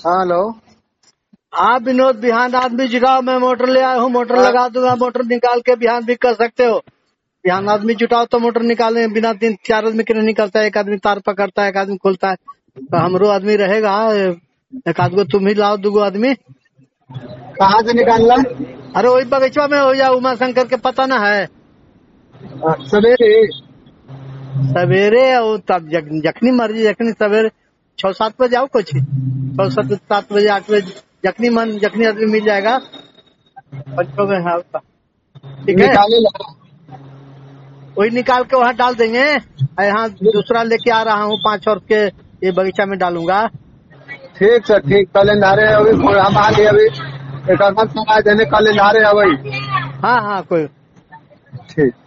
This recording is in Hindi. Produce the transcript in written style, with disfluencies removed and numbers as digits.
हाँ हेलो। हाँ विनोद, बिहान आदमी जुटाओ, मैं मोटर ले आया हूँ, मोटर हाँ लगा दूंगा। मोटर निकाल के बिहान भी कर सकते हो। बिहान आदमी जुटाओ तो मोटर निकालने बिना 3-4 आदमी के नहीं निकलता है। एक आदमी तार पकड़ता है, एक आदमी खोलता है, तो हमरो आदमी रहेगा। एक आध गो तुम ही लाओ, 2 गो आदमी। कहाँ से निकालना? अरे वही बगीचा में हो या उमा शंकर के पता ना है। सवेरे। सवेरे और तब जखनी मर्जी, जखनी सवेरे 6-7 बजे आओ। कुछ 6-7 बजे 8 बजे जखनी आदमी मिल जाएगा। बच्चों में है उसका। ठीक है, निकाले लगा। वही निकाल के वहाँ डाल देंगे। यहाँ दूसरा लेके आ रहा हूँ 5 और के ये बगीचा में डालूंगा। ठीक सर, ठीक। कल नारे अभी हम आ गए अभी। एक आध देने कल नारे है वही। हाँ हाँ, कोई ठीक।